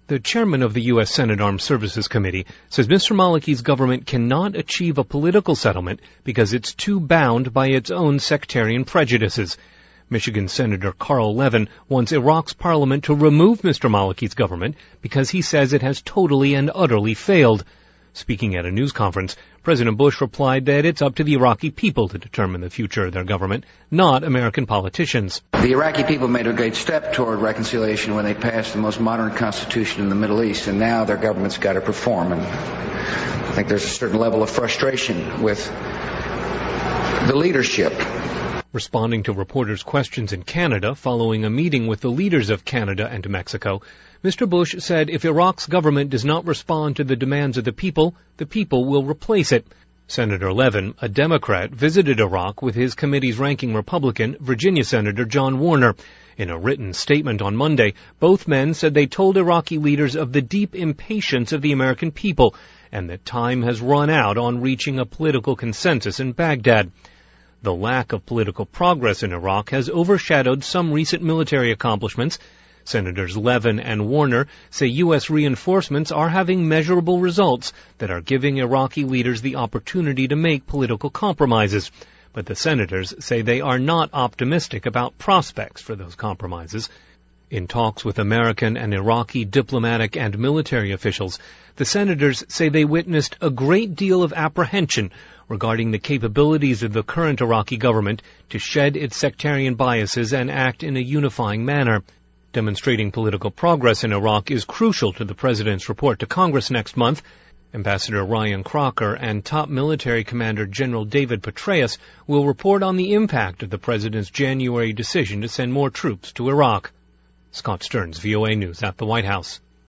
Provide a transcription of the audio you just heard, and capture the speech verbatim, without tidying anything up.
The chairman of the U S Senate Armed Services Committee says Mister Maliki's government cannot achieve a political settlement because it's too bound by its own sectarian prejudices. Michigan Senator Carl Levin wants Iraq's parliament to remove Mister Maliki's government because he says it has totally and utterly failed. Speaking at a news conference, President Bush replied that it's up to the Iraqi people to determine the future of their government, not American politicians. The Iraqi people made a great step toward reconciliation when they passed the most modern constitution in the Middle East, and now their government's got to perform. And I think there's a certain level of frustration with the leadership. Responding to reporters' questions in Canada following a meeting with the leaders of Canada and Mexico, Mister Bush said if Iraq's government does not respond to the demands of the people, the people will replace it. Senator Levin, a Democrat, visited Iraq with his committee's ranking Republican, Virginia Senator John Warner. In a written statement on Monday, both men said they told Iraqi leaders of the deep impatience of the American people and that time has run out on reaching a political consensus in Baghdad. The lack of political progress in Iraq has overshadowed some recent military accomplishments. Senators Levin and Warner say U S reinforcements are having measurable results that are giving Iraqi leaders the opportunity to make political compromises. But the senators say they are not optimistic about prospects for those compromises. In talks with American and Iraqi diplomatic and military officials, the senators say they witnessed a great deal of apprehension regarding the capabilities of the current Iraqi government to shed its sectarian biases and act in a unifying manner. Demonstrating political progress in Iraq is crucial to the president's report to Congress next month. Ambassador Ryan Crocker and top military commander General David Petraeus will report on the impact of the president's January decision to send more troops to Iraq. Scott Stearns, V O A News at the White House.